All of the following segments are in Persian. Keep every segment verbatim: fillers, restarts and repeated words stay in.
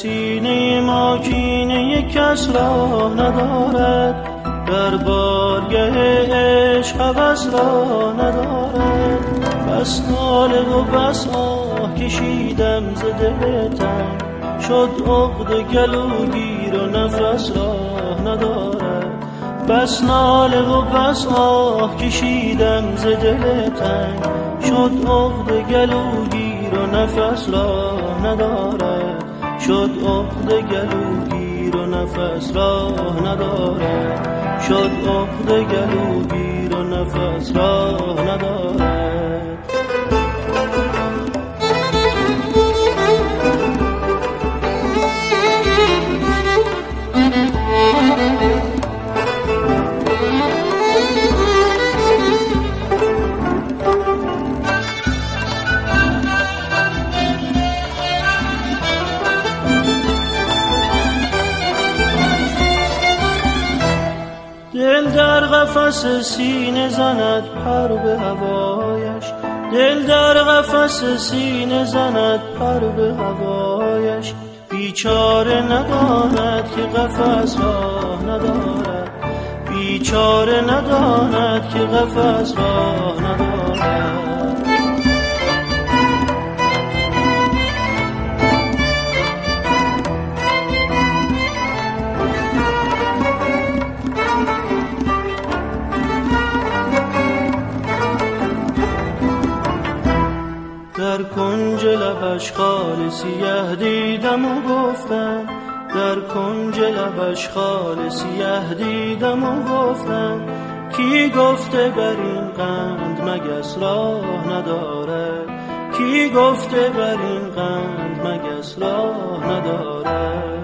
سینه ما کینه کس را ندارد، در بارگه عشق هوس را ندارد. بس ناله و بس آه کشیدم ز دل تنگ، شد عقده گلوگیر و نفس راه ندارد. بس ناله و بس آه کشیدم ز دل تنگ، شد عقده گلوگیر و نفس راه ندارد. شد عقده گلوگیر و نفس راه ندارد. شد عقده گلوگیر و نفس راه ندارد. دل در قفس سینه زند پر به هوایش، دل در قفس سینه زند پر به هوایش. بیچاره نداند که قفس راه ندارد، بیچاره نداند که قفس راه ندارد. در کنج لبش خال سیه دیدم و گفتم، در کنج لبش خال سیه دیدم و گفتم. کی گفته بر این قند مگس راه ندارد، کی گفته بر این قند مگس راه ندارد.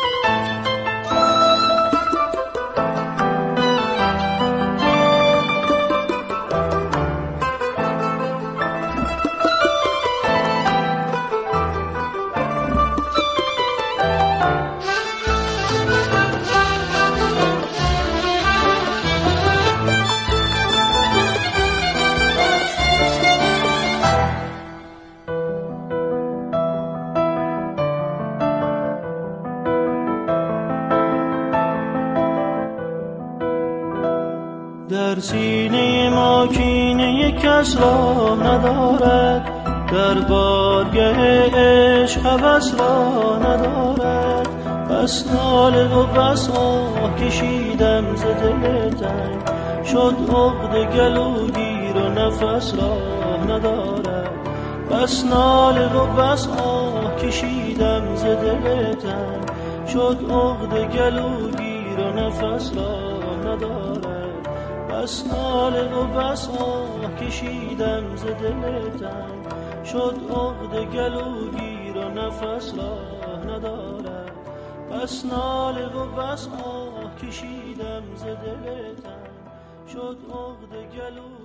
در سینه ما کینه کس را ندارد، در بارگه عشق هوس را ندارد. بس ناله و بس آه کشیدم ز دل تنگ، شد عقده گلوگیر و نفس راه ندارد. بس ناله و بس آه کشیدم ز دل تنگ، شد عقده گلوگیر و نفس راه ندارد. بس ناله و بس آه کشیدم ز دل تنگ، شد عقده گلوگیر و نفس راه ندارد. بس ناله و بس آه کشیدم ز دل تنگ، شد عقده گلو